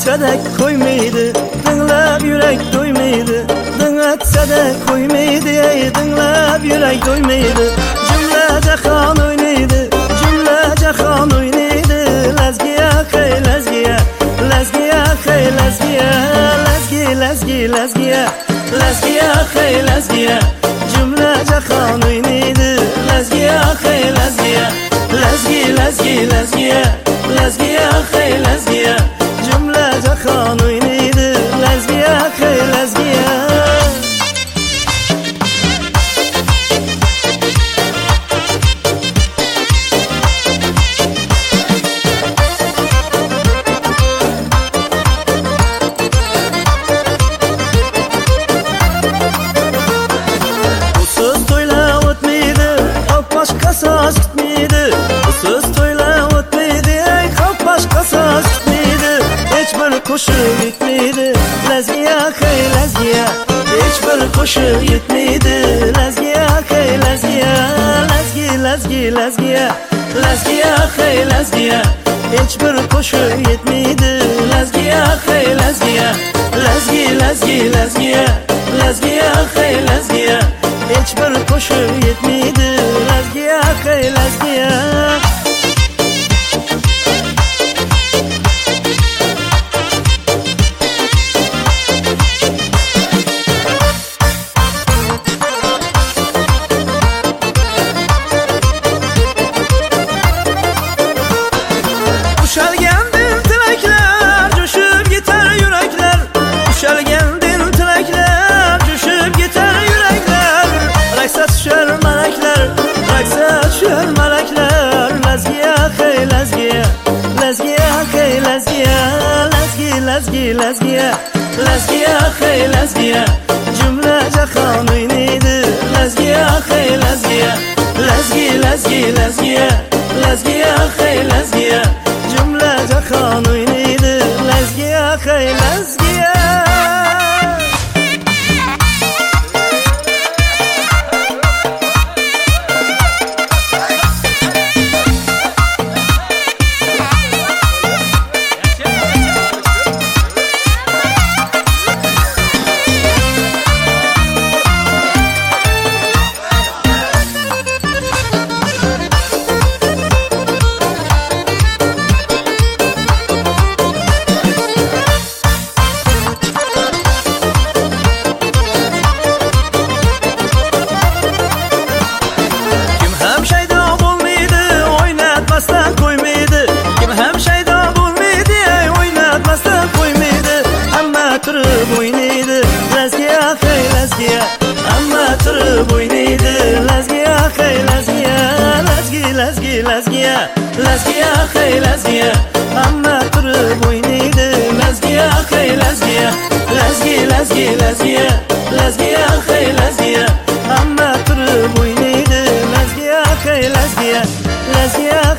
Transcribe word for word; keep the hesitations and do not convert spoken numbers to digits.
etsedek koymaydı, dinlep yürek doymaydı. Din etsedek koymaydı, ey dinlep yürek doymaydı. Cümlece kan oynaydı, cümlece kan oynaydı. Lezgiye hey lezgiye, lezgiye hey lezgiye, lezgi lezgi lezgiye, lezgiye hey lezgiye. Cümlece kan oynaydı, lezgiye hey lezgiye, lezgi lezgi lezgiye, lezgiye hey lezgiye. Cümlece kan oynaydı, lezgiye hey lezgiye. Saz gitmeydi, söz toyla ötmeydi, ey kalp başka saz gitmeydi. Hiçbir koşu gitmeydi, lezgiye hey lezgiye. Hiçbir koşu gitmeydi, lezgiye hey lezgiye. Lezgi lezgi lezgiye, lezgiye hey lezgiye. Hiçbir koşu gitmeydi, lezgiye hey lezgiye. Lezgi lezgi lezgiye, lezgiye hey lezgiye. Hiçbir koşu gitmeydi, lezgiye hey lezgiye. Uşalgendin tilekler, coşup gitar yürekler. Uşalgendin tilekler, coşup gitar yürekler. Raksa düşer melekler, raksa düşer melekler. Lezgiye hey lezgiye, lezgiye hey lezgiye. Lezgi lezgi lezgiye, lezgiye hey lezgiye. Cümlece kan oynaydı, lezgiye hey lezgiye. Lezgi lezgi lezgiye, lezgiye hey lezgiye. Cümlece kan oynaydı, lezgiye hey lezgiye. Oynaydı, lezgiye hey lezgiye. Amma tırıp oynaydı, lezgiye hey lezgiye. Lezgi lezgi lezgiye, lezgiye hey lezgiye. Amma tırıp oynaydı, lezgiye hey lezgiye. Lezgi lezgi lezgiye, lezgiye hey lezgiye. Amma tırıp oynaydı, lezgiye hey lezgiye. Lezgiye